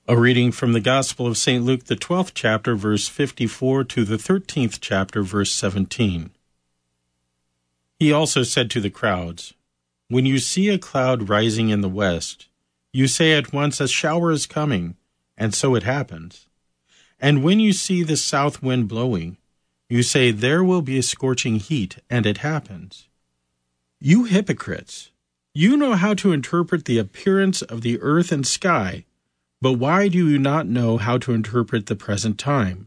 A reading from the Gospel of St. Luke, the 12th chapter, verse 54 to the 13th chapter, verse 17. He also said to the crowds, "When you see a cloud rising in the west, you say at once, 'A shower is coming,' and so it happens. And when you see the south wind blowing, you say, 'There will be a scorching heat,' and it happens. You hypocrites! You know how to interpret the appearance of the earth and sky, but why do you not know how to interpret the present time?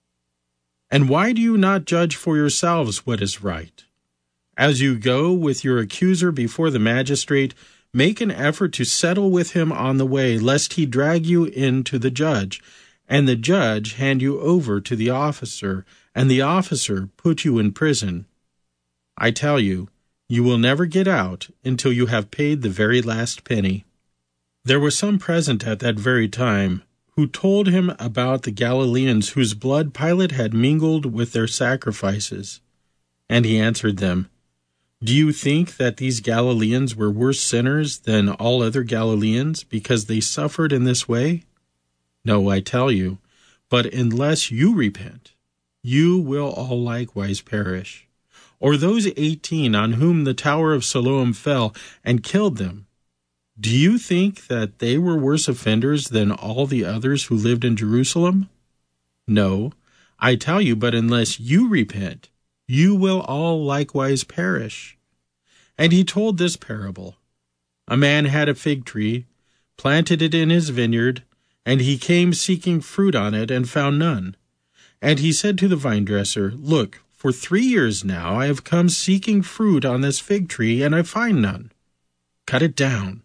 And why do you not judge for yourselves what is right? As you go with your accuser before the magistrate, make an effort to settle with him on the way, lest he drag you in to the judge, and the judge hand you over to the officer, and the officer put you in prison. I tell you, you will never get out until you have paid the very last penny." There were some present at that very time who told him about the Galileans whose blood Pilate had mingled with their sacrifices. And he answered them, "Do you think that these Galileans were worse sinners than all other Galileans because they suffered in this way? No, I tell you, but unless you repent, you will all likewise perish. Or those 18 on whom the Tower of Siloam fell and killed them, do you think that they were worse offenders than all the others who lived in Jerusalem? No, I tell you, but unless you repent, you will all likewise perish." And he told this parable. A man had a fig tree, planted it in his vineyard, and he came seeking fruit on it and found none. And he said to the vine dresser, "Look, for 3 years now I have come seeking fruit on this fig tree, and I find none. Cut it down.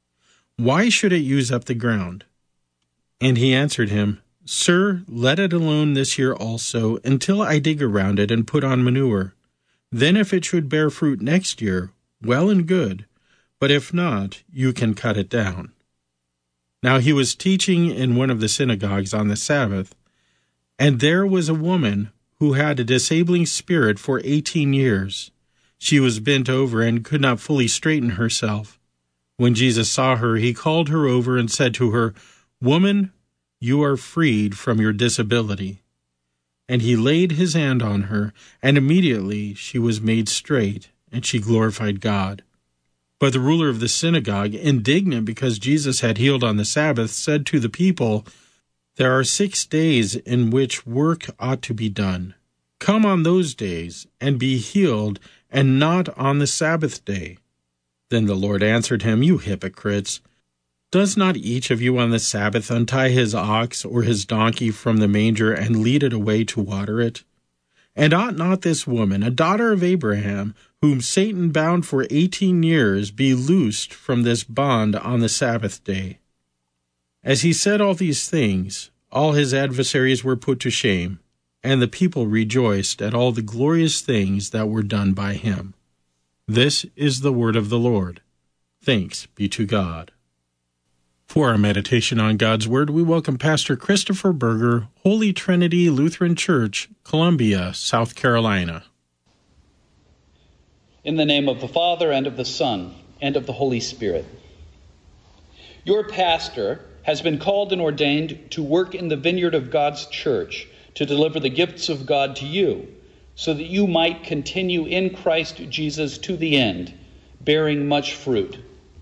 Why should it use up the ground?" And he answered him, "Sir, let it alone this year also, until I dig around it and put on manure. Then if it should bear fruit next year, well and good, but if not, you can cut it down." Now he was teaching in one of the synagogues on the Sabbath, and there was a woman who had a disabling spirit for 18 years. She was bent over and could not fully straighten herself. When Jesus saw her, he called her over and said to her, "Woman, you are freed from your disability." And he laid his hand on her, and immediately she was made straight, and she glorified God. But the ruler of the synagogue, indignant because Jesus had healed on the Sabbath, said to the people, "There are 6 days in which work ought to be done. Come on those days and be healed, and not on the Sabbath day." Then the Lord answered him, "You hypocrites! Does not each of you on the Sabbath untie his ox or his donkey from the manger and lead it away to water it? And ought not this woman, a daughter of Abraham, whom Satan bound for 18 years, be loosed from this bond on the Sabbath day?" As he said all these things, all his adversaries were put to shame, and the people rejoiced at all the glorious things that were done by him. This is the word of the Lord. Thanks be to God. For our meditation on God's Word, we welcome Pastor Christopher Berger, Holy Trinity Lutheran Church, Columbia, South Carolina. In the name of the Father, and of the Son, and of the Holy Spirit. Your pastor has been called and ordained to work in the vineyard of God's church, to deliver the gifts of God to you, so that you might continue in Christ Jesus to the end, bearing much fruit.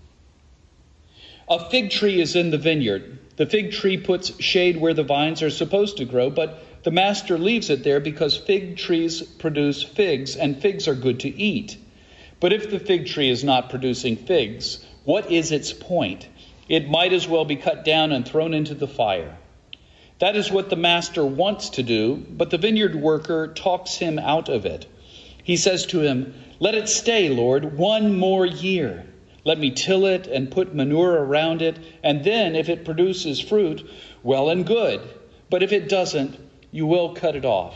A fig tree is in the vineyard. The fig tree puts shade where the vines are supposed to grow, but the master leaves it there because fig trees produce figs, and figs are good to eat. But if the fig tree is not producing figs, what is its point? It might as well be cut down and thrown into the fire. That is what the master wants to do, but the vineyard worker talks him out of it. He says to him, "Let it stay, Lord, 1 more year. Let me till it and put manure around it, and then if it produces fruit, well and good. But if it doesn't, you will cut it off."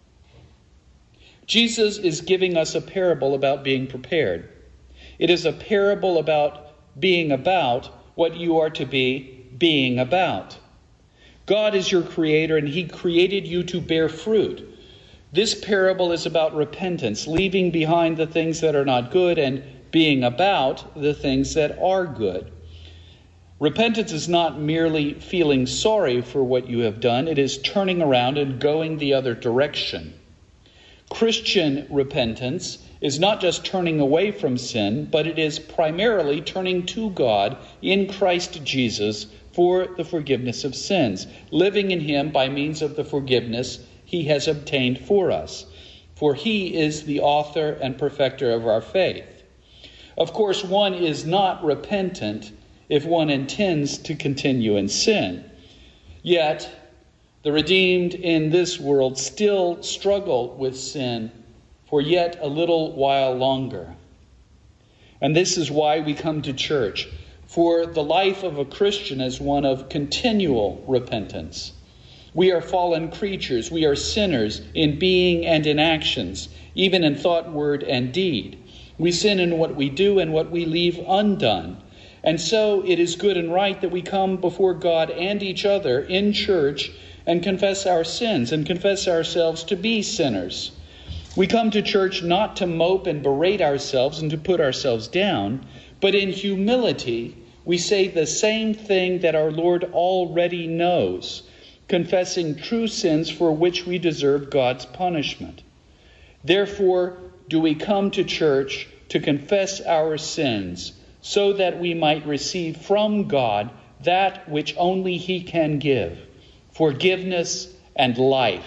Jesus is giving us a parable about being prepared. It is a parable about being about what you are to be being about. God is your creator, and he created you to bear fruit. This parable is about repentance, leaving behind the things that are not good and being about the things that are good. Repentance is not merely feeling sorry for what you have done. It is turning around and going the other direction. Christian repentance is not just turning away from sin, but it is primarily turning to God in Christ Jesus for the forgiveness of sins, living in Him by means of the forgiveness He has obtained for us. For He is the author and perfecter of our faith. Of course, one is not repentant if one intends to continue in sin. Yet, the redeemed in this world still struggle with sin for yet a little while longer. And this is why we come to church. For the life of a Christian is one of continual repentance. We are fallen creatures. We are sinners in being and in actions, even in thought, word, and deed. We sin in what we do and what we leave undone. And so it is good and right that we come before God and each other in church and confess our sins and confess ourselves to be sinners. We come to church not to mope and berate ourselves and to put ourselves down, but in humility we say the same thing that our Lord already knows, confessing true sins for which we deserve God's punishment. Therefore, do we come to church to confess our sins, so that we might receive from God that which only He can give, forgiveness and life.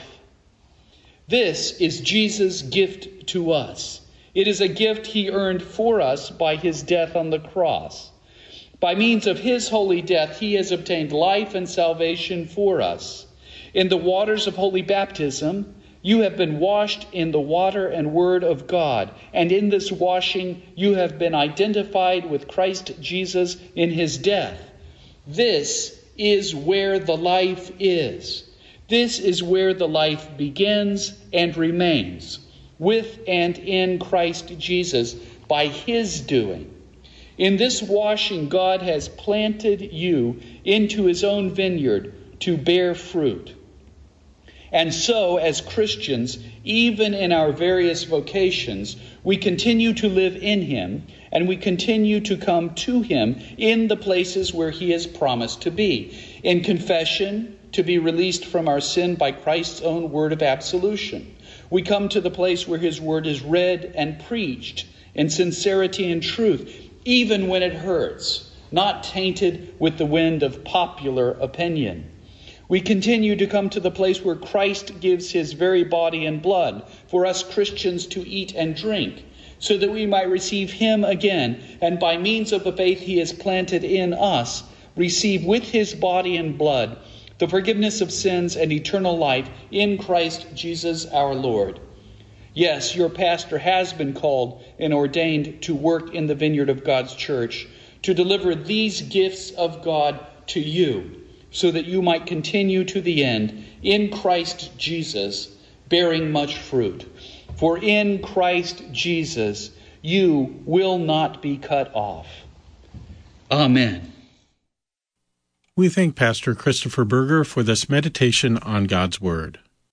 This is Jesus' gift to us. It is a gift He earned for us by His death on the cross. By means of His holy death, He has obtained life and salvation for us. In the waters of holy baptism, you have been washed in the water and word of God, and in this washing you have been identified with Christ Jesus in His death. This is where the life is. This is where the life begins and remains, with and in Christ Jesus by His doing. In this washing, God has planted you into His own vineyard to bear fruit. And so, as Christians, even in our various vocations, we continue to live in Him, and we continue to come to Him in the places where He has promised to be. In confession, to be released from our sin by Christ's own word of absolution. We come to the place where His word is read and preached in sincerity and truth, even when it hurts, not tainted with the wind of popular opinion. We continue to come to the place where Christ gives His very body and blood for us Christians to eat and drink, so that we might receive Him again, and by means of the faith He has planted in us, receive with His body and blood the forgiveness of sins and eternal life in Christ Jesus our Lord. Yes, your pastor has been called and ordained to work in the vineyard of God's church, to deliver these gifts of God to you, so that you might continue to the end in Christ Jesus, bearing much fruit. For in Christ Jesus you will not be cut off. Amen. We thank Pastor Christopher Berger for this meditation on God's Word.